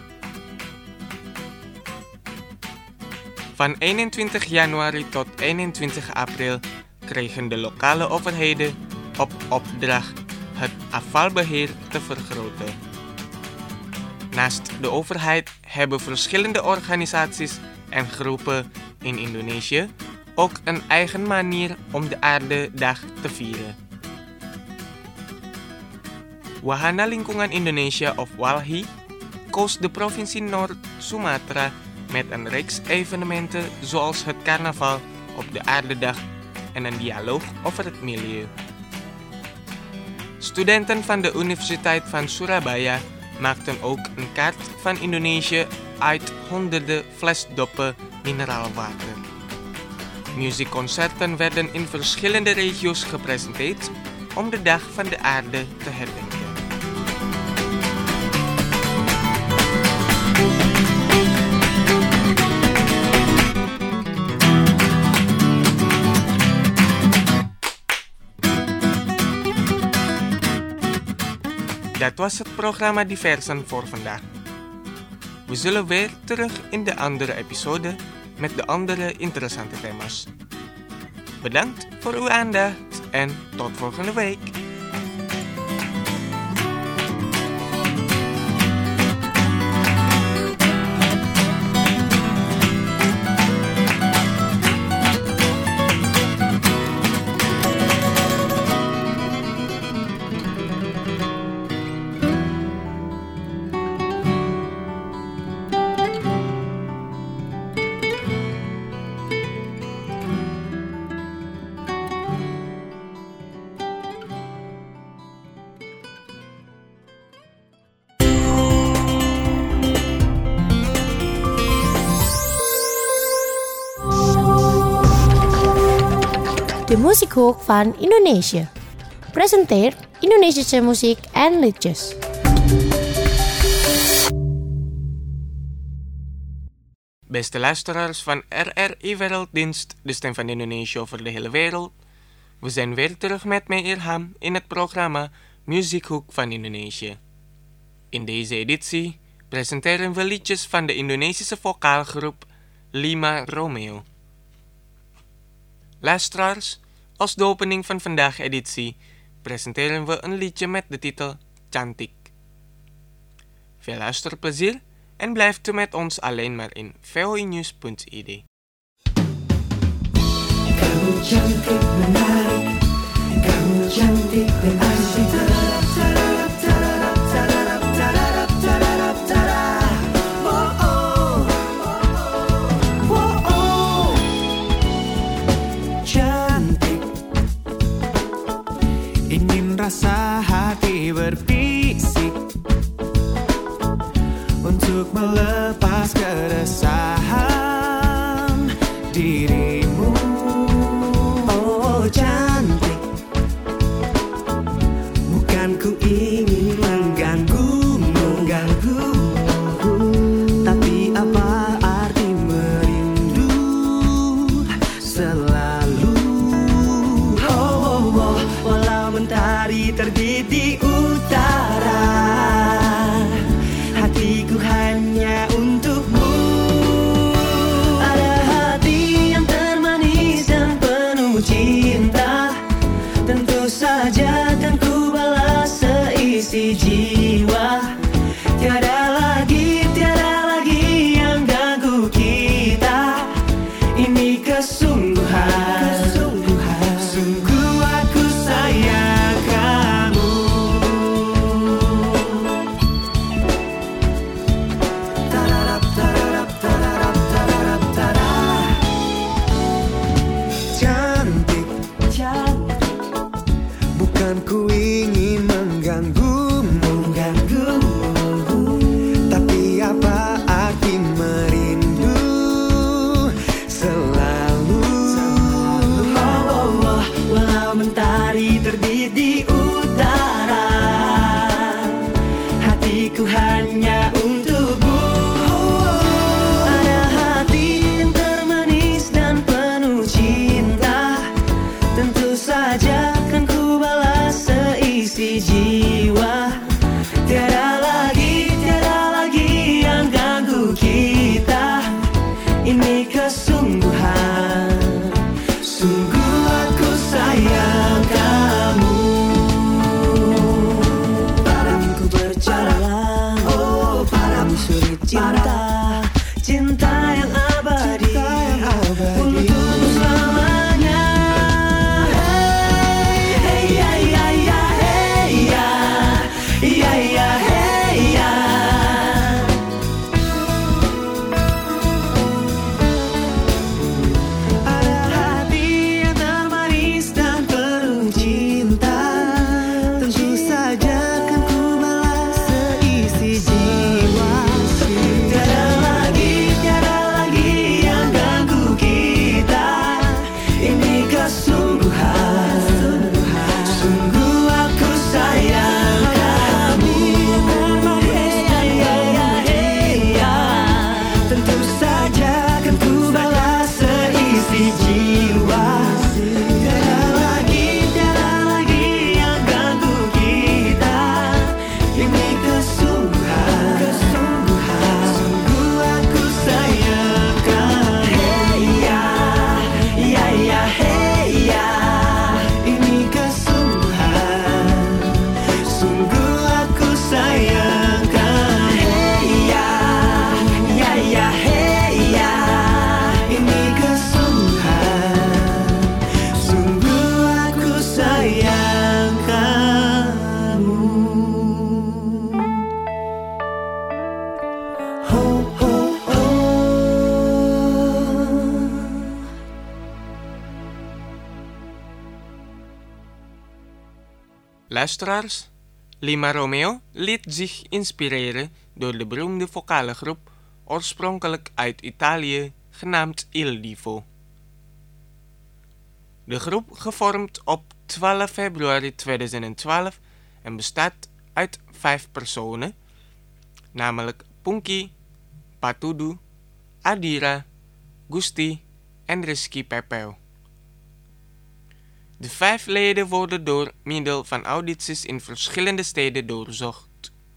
Van eenentwintig januari tot eenentwintig april kregen de lokale overheden op opdracht het afvalbeheer te vergroten. Naast de overheid hebben verschillende organisaties en groepen in Indonesië ook een eigen manier om de Aardedag te vieren. Wahana Lingkungan Indonesia of WALHI koos de provincie Noord-Sumatra met een reeks evenementen zoals het carnaval op de Aardedag en een dialoog over het milieu. Studenten van de Universiteit van Surabaya maakten ook een kaart van Indonesië uit honderden flesdoppen mineraalwater. Muziekconcerten werden in verschillende regio's gepresenteerd om de Dag van de Aarde te herdenken. Dat was het programma Diversen voor vandaag. We zullen weer terug in de andere episode met de andere interessante thema's. Bedankt voor uw aandacht en tot volgende week. muziekhoek van Indonesië. Presenteert Indonesische muziek en liedjes. Beste luisteraars van R R I Werelddienst, de stem van Indonesië over de hele wereld. We zijn weer terug met mij Irham in het programma Muziekhoek van Indonesië. In deze editie presenteren we liedjes van de Indonesische vocaalgroep Lima Romeo. Luisteraars, als de opening van vandaag editie presenteren we een liedje met de titel Cantik. Veel luisterplezier en blijft u met ons alleen maar in v o i news punt i d. Kamu cantik menarik, kamu cantik dan asik. Tararap, tararap, tararap, tararap, tararap, tararap. Oh oh, oh oh, cantik. Ingin rasa hati berbisik untuk melepas keresahan dirimu. Oh cantik, bukan ku ingin mengganggu, mengganggu. Tapi apa arti merindu selalu? Oh, oh, oh, walau mentari terbit di utara, hatiku hanya untukmu. Ada hati yang termanis dan penuh cinta, tentu saja kan ku balas seisi jiwa. Tiada lagi, tiada lagi yang ganggu kita. Ini kesungguhan, kesungguhan. Sungguh aku sayang kamu. Tararap, tararap, tararap, tararap, tararap. Cantik, cantik. Bukan ku ingin mengganggu, mengganggu. Tapi apa arti merindu selalu? Oh, oh, oh. Walau mentari terbit di utara, hatiku hanya untukmu. Ada hati yang termanis dan penuh cinta, tentu saja kan ku balas seisi jiwa. Tiada lagi, tiada lagi yang ganggu kita. Ini kesungguhan, sungguh aku sayang kamu. Padaku berjalan, oh padamu suri cinta, cinta yang abadi, untukmu selamanya. Hey, hey, ya, ya, hey, ya, ya, ya, hey, ya. Ada hati yang termanis dan penuh cinta, tentu saja kan ku balas seisi jiwa. Tiada lagi, tiada lagi yang ganggu kita. Ini kesungguhan, sungguh aku sayang kamu. Hey, ya, ya, hey, ya. Tentu saja kan ku balas seisi jiwa. Tiada lagi, tiada lagi yang ganggu kita. Ini kesungguhan, kesungguhan. Sungguh aku sayang kamu. Hey, ya, ya, ya, hey, ya. Ini kesungguhan, sungguh aku sayang kamu. Hey, ya, ya, ya, hey, ya. Ini kesungguhan, sungguh aku sayang kamu. Ho, ho, ho. Luisteraars, Lima Romeo liet zich inspireren door de beroemde vocale groep, oorspronkelijk uit Italië, genaamd Il Divo. De groep, gevormd op twaalf februari tweeduizend twaalf en bestaat uit vijf personen, namelijk Punky, Patudu, Adira, Gusti en Rizky Pepeu. De vijf leden worden door middel van audities in verschillende steden doorzocht.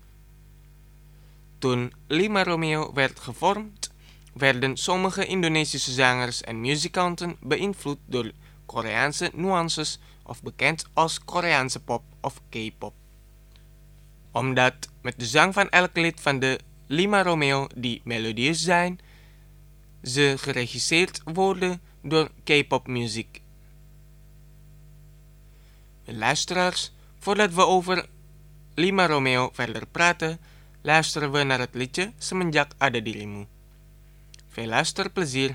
Toen Lima Romeo werd gevormd, werden sommige Indonesische zangers en muzikanten beïnvloed door Koreaanse nuances of bekend als Koreaanse pop of K-pop. Omdat met de zang van elk lid van de Lima Romeo die melodieus zijn, ze geregisseerd worden door K-pop muziek. Luisteraars, voordat we over Lima Romeo verder praten, luisteren we naar het liedje Semenjak Ada Dirimu. Veel luisterplezier.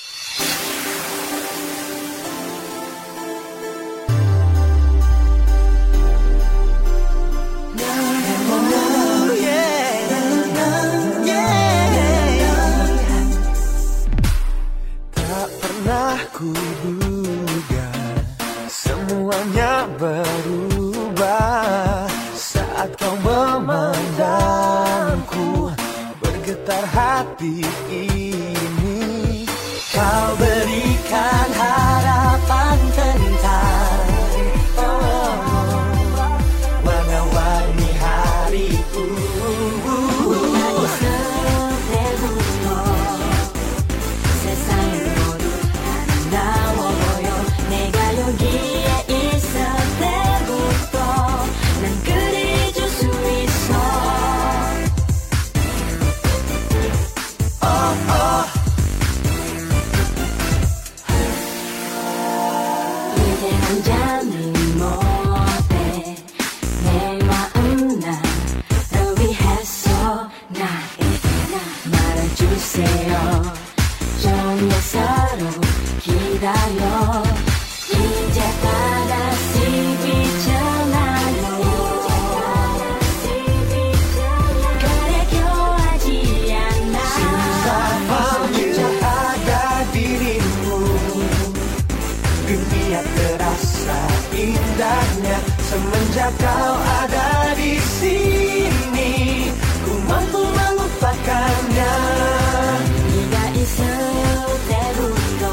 Tak pernah kuduga semuanya berubah saat kau memandangku, bergetar hati ini. Kau berikan harapan tentang oh, warna-warni hariku. Semenjak kau ada di sini, ku mampu melupakannya. 네가 있을 때부터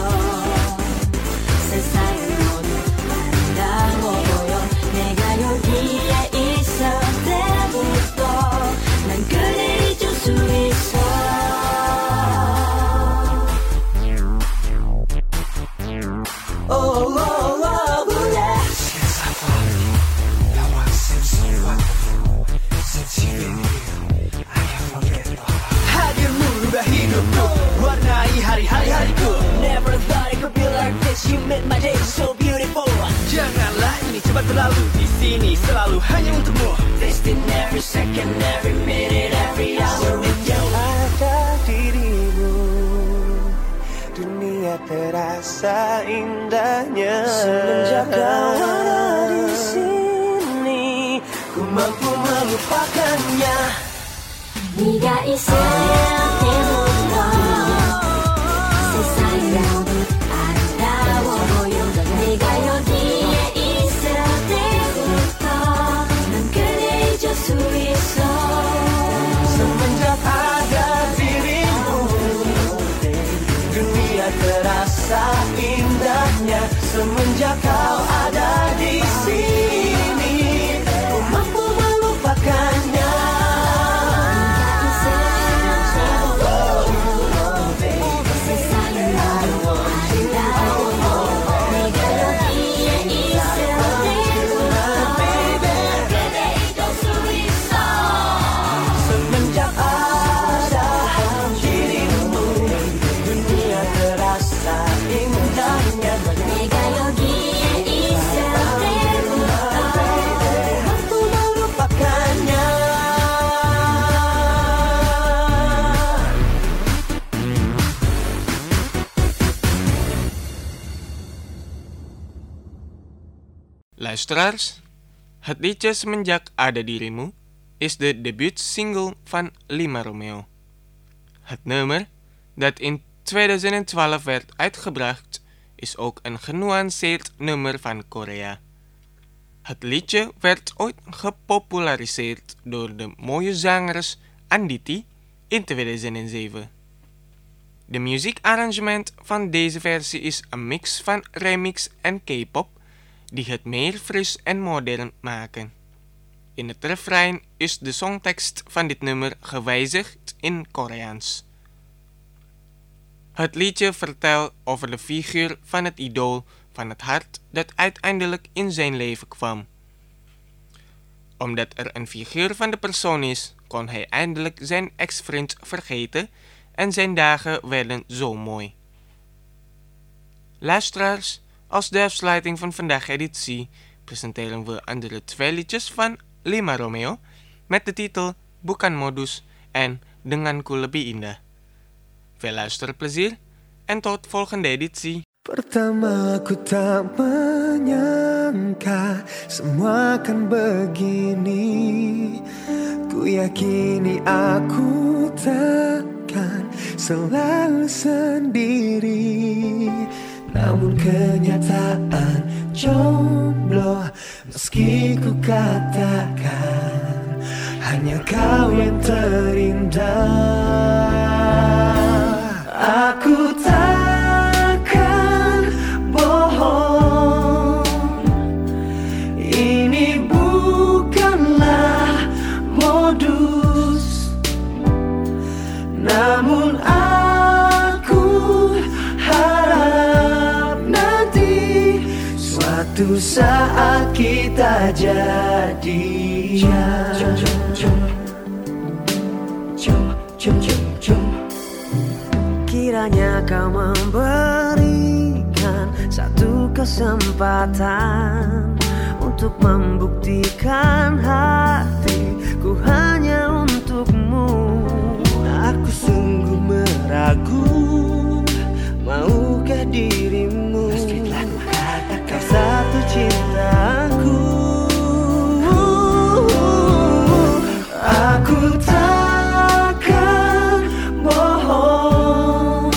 세상은 모두 아름다워 보여. 내가 여기에 있을 때부터 난 그대 잊을 수 있어. Oh, oh, oh. Warnai hari-hari-hariku. Never thought it could be like this. You made my day so beautiful. Janganlah ini cepat berlalu. Di sini selalu hanya untukmu. Wasting every second, every minute, every hour with you. Ada dirimu, dunia terasa indahnya. Semenjak kau ada di sini, ku mampu melupakannya. 네가 있을 때부터 세상이 모두 아름다워 보여. 네가 여기에 있을 때부터 난 그대 잊을 수 있어. Semenjak ada dirimu, dunia terasa indahnya. Semenjak kau ada di sini, ku mampu melupakannya. Luisteraars, het liedje Semenjak Ada Dirimu is de debuutsingle van Lima Romeo. Het nummer, dat in tweeduizend twaalf werd uitgebracht, is ook een genuanceerd nummer van Korea. Het liedje werd ooit gepopulariseerd door de mooie zangeres Anditi in tweeduizend zeven. De muziekarrangement van deze versie is een mix van remix en K-pop die het meer fris en modern maken. In het refrein is de songtekst van dit nummer gewijzigd in Koreaans. Het liedje vertelt over de figuur van het idool van het hart dat uiteindelijk in zijn leven kwam. Omdat er een figuur van de persoon is, kon hij eindelijk zijn ex-vriend vergeten en zijn dagen werden zo mooi. Luisteraars, als de afsluiting van vandaag editie presenteren we andere twee liedjes van Lima Romeo met de titel Bukan Modus en Denganku Lebih Indah. Veel luisterplezier en tot volgende editie. Pertama ku tak menyangka semua akan begini. Ku yakini aku takkan selalu sendiri. Namun kenyataan jomblo, meski ku katakan hanya kau yang terindah. Aku takkan bohong, ini bukanlah modus. Namun aku harap nanti suatu saat kita jadian. Jom, jom, jom, jom, jom, jom, jom. Kiranya kau memberikan satu kesempatan untuk membuktikan hatiku hanya untukmu. Aku sungguh meragu, maukah dirimu kau satu cintaku. Aku takkan bohong,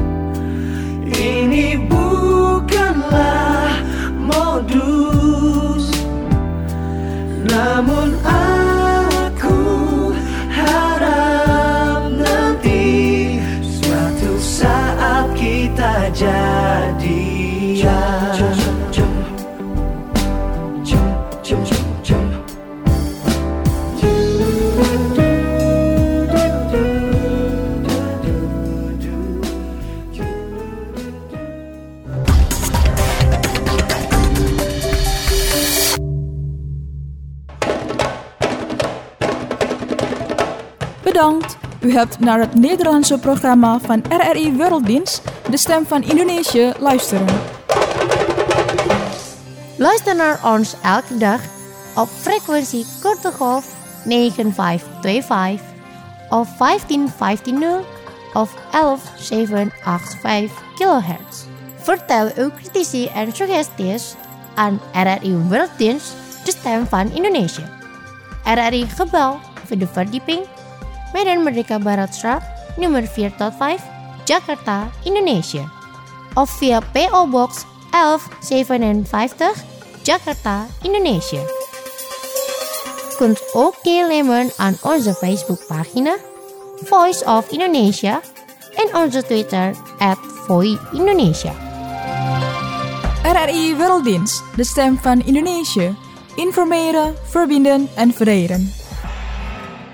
ini bukanlah modus. Namun aku harap nanti suatu saat kita jadian. Jom, jom, jom, jom, jom, jom. Bedankt, u hebt naar het Nederlandse programma van R R I Werelddienst, de stem van Indonesië, luisteren. Luister naar ons elke dag op frequentie korte golf negen vijf twee vijf of vijftien vijftien of elf zeven acht vijf kilohertz. Vertel uw critici en suggesties aan R R I Werelddienst, de stem van Indonesië. R R I Gebel voor de verdieping, Medan Merdeka Baratstraat, nummer vier tot vijf, Jakarta, Indonesië. Of via P O Box elf zevenenvijftig, Jakarta, Indonesië. Kunt ook deelnemen aan onze Facebookpagina Voice of Indonesia en onze Twitter at Voi Indonesia. R R I Werelddienst, de stem van Indonesië. Informeren, verbinden en verenigen.